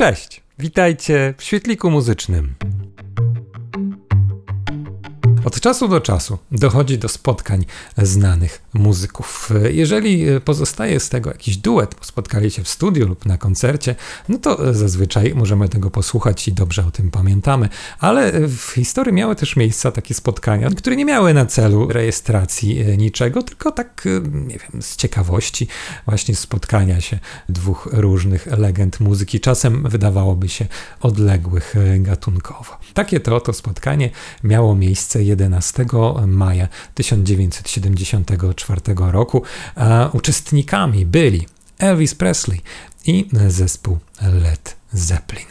Cześć, witajcie w Świetliku Muzycznym. Od czasu do czasu dochodzi do spotkań znanych muzyków. Jeżeli pozostaje z tego jakiś duet, bo spotkali się w studiu lub na koncercie, no to zazwyczaj możemy tego posłuchać i dobrze o tym pamiętamy. Ale w historii miały też miejsca takie spotkania, które nie miały na celu rejestracji niczego, tylko tak, nie wiem, z ciekawości właśnie spotkania się dwóch różnych legend muzyki, czasem wydawałoby się odległych gatunkowo. Takie to spotkanie miało miejsce 11 maja 1974 roku, a uczestnikami byli Elvis Presley i zespół Led Zeppelin.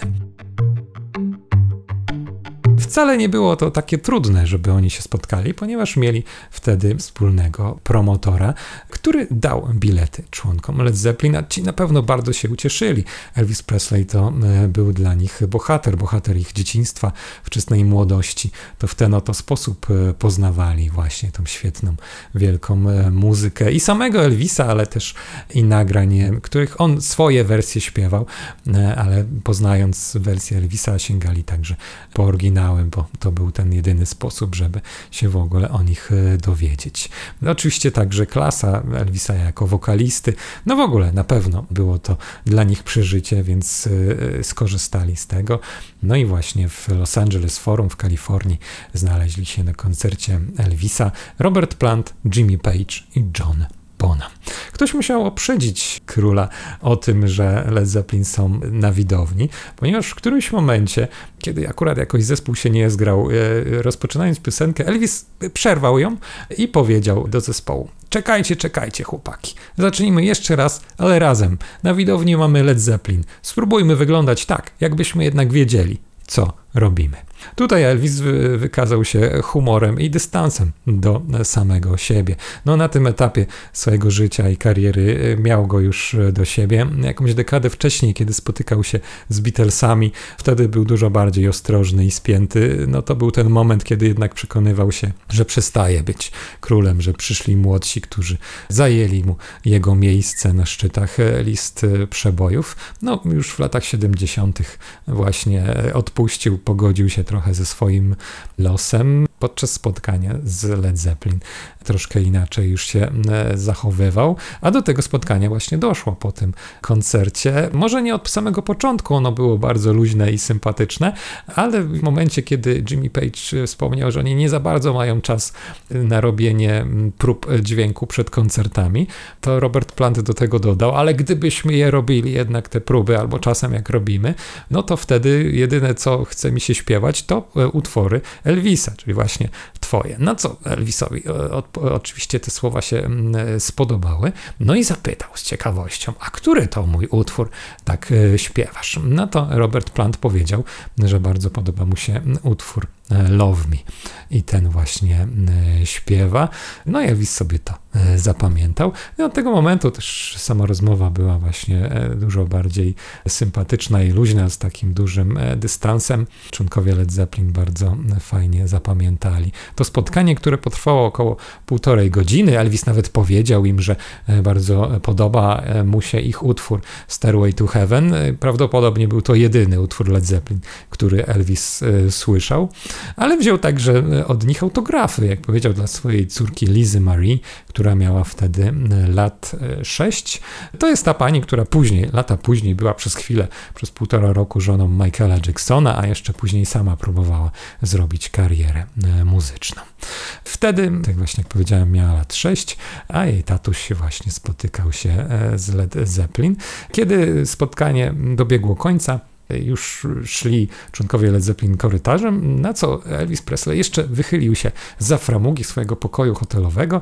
Wcale nie było to takie trudne, żeby oni się spotkali, ponieważ mieli wtedy wspólnego promotora, który dał bilety członkom Led Zeppelin, a ci na pewno bardzo się ucieszyli. Elvis Presley to był dla nich bohater ich dzieciństwa, wczesnej młodości. To w ten oto sposób poznawali właśnie tą świetną, wielką muzykę i samego Elvisa, ale też i nagrań, których on swoje wersje śpiewał, ale poznając wersję Elvisa sięgali także po oryginałem, bo to był ten jedyny sposób, żeby się w ogóle o nich dowiedzieć. Oczywiście także klasa Elvisa jako wokalisty, no w ogóle na pewno było to dla nich przeżycie, więc skorzystali z tego. No i właśnie w Los Angeles Forum w Kalifornii znaleźli się na koncercie Elvisa Robert Plant, Jimmy Page i John Bonham. Ktoś musiał uprzedzić króla o tym, że Led Zeppelin są na widowni, ponieważ w którymś momencie, kiedy akurat jakoś zespół się nie zgrał, rozpoczynając piosenkę, Elvis przerwał ją i powiedział do zespołu: Czekajcie, chłopaki. Zacznijmy jeszcze raz, ale razem. Na widowni mamy Led Zeppelin. Spróbujmy wyglądać tak, jakbyśmy jednak wiedzieli, co robimy. Tutaj Elvis wykazał się humorem i dystansem do samego siebie. No na tym etapie swojego życia i kariery miał go już do siebie. Jakąś dekadę wcześniej, kiedy spotykał się z Beatlesami, wtedy był dużo bardziej ostrożny i spięty. No to był ten moment, kiedy jednak przekonywał się, że przestaje być królem, że przyszli młodsi, którzy zajęli mu jego miejsce na szczytach list przebojów. No już w latach 70. właśnie odpuścił, pogodził się trochę ze swoim losem. Podczas spotkania z Led Zeppelin troszkę inaczej już się zachowywał, a do tego spotkania właśnie doszło po tym koncercie. Może nie od samego początku ono było bardzo luźne i sympatyczne, ale w momencie, kiedy Jimmy Page wspomniał, że oni nie za bardzo mają czas na robienie prób dźwięku przed koncertami, to Robert Plant do tego dodał: ale gdybyśmy je robili jednak te próby, albo czasem jak robimy, no to wtedy jedyne co chce mi się śpiewać to utwory Elvisa, czyli właśnie twoje. Na co Elvisowi oczywiście te słowa się spodobały, no i zapytał z ciekawością: a który to mój utwór tak śpiewasz? No to Robert Plant powiedział, że bardzo podoba mu się utwór Love Me i ten właśnie śpiewa. No i Elvis sobie to zapamiętał. I od tego momentu też sama rozmowa była właśnie dużo bardziej sympatyczna i luźna, z takim dużym dystansem. Członkowie Led Zeppelin bardzo fajnie zapamiętali to spotkanie, które potrwało około 1,5 godziny. Elvis nawet powiedział im, że bardzo podoba mu się ich utwór Stairway to Heaven. Prawdopodobnie był to jedyny utwór Led Zeppelin, który Elvis słyszał, ale wziął także od nich autografy, jak powiedział, dla swojej córki Lizy Marie, która miała wtedy lat 6. To jest ta pani, która lata później była przez chwilę, przez 1,5 roku żoną Michaela Jacksona, a jeszcze później sama próbowała zrobić karierę muzyczną. Wtedy, tak właśnie jak powiedziałem, miała lat 6, a jej tatuś właśnie spotykał się z Led Zeppelin. Kiedy spotkanie dobiegło końca, już szli członkowie Led Zeppelin korytarzem, na co Elvis Presley jeszcze wychylił się zza framugi swojego pokoju hotelowego,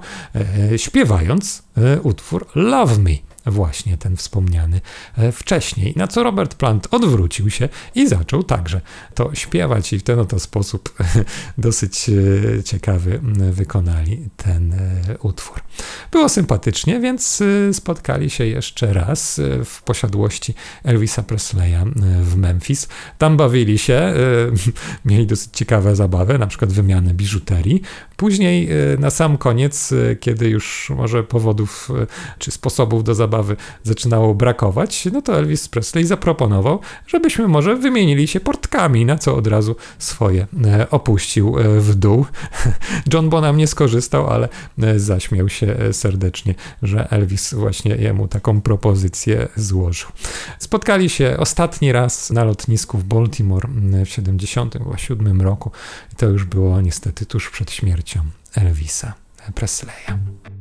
śpiewając utwór Love Me. Właśnie ten wspomniany wcześniej. Na co Robert Plant odwrócił się i zaczął także to śpiewać i w ten oto sposób dosyć ciekawy wykonali ten utwór. Było sympatycznie, więc spotkali się jeszcze raz w posiadłości Elvisa Presleya w Memphis. Tam bawili się, mieli dosyć ciekawe zabawy, na przykład wymianę biżuterii. Później na sam koniec, kiedy już może powodów czy sposobów do zabawy zabawy zaczynało brakować, no to Elvis Presley zaproponował, żebyśmy może wymienili się portkami, na co od razu swoje opuścił w dół. John Bonham nie skorzystał, ale zaśmiał się serdecznie, że Elvis właśnie jemu taką propozycję złożył. Spotkali się ostatni raz na lotnisku w Baltimore w 1977 roku. I to już było niestety tuż przed śmiercią Elvisa Presleya.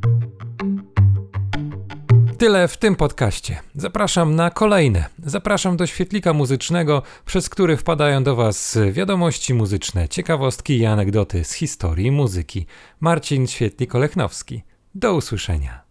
Tyle w tym podcaście. Zapraszam na kolejne. Zapraszam do świetlika muzycznego, przez który wpadają do Was wiadomości muzyczne, ciekawostki i anegdoty z historii muzyki. Marcin Świetlik-Olechnowski. Do usłyszenia.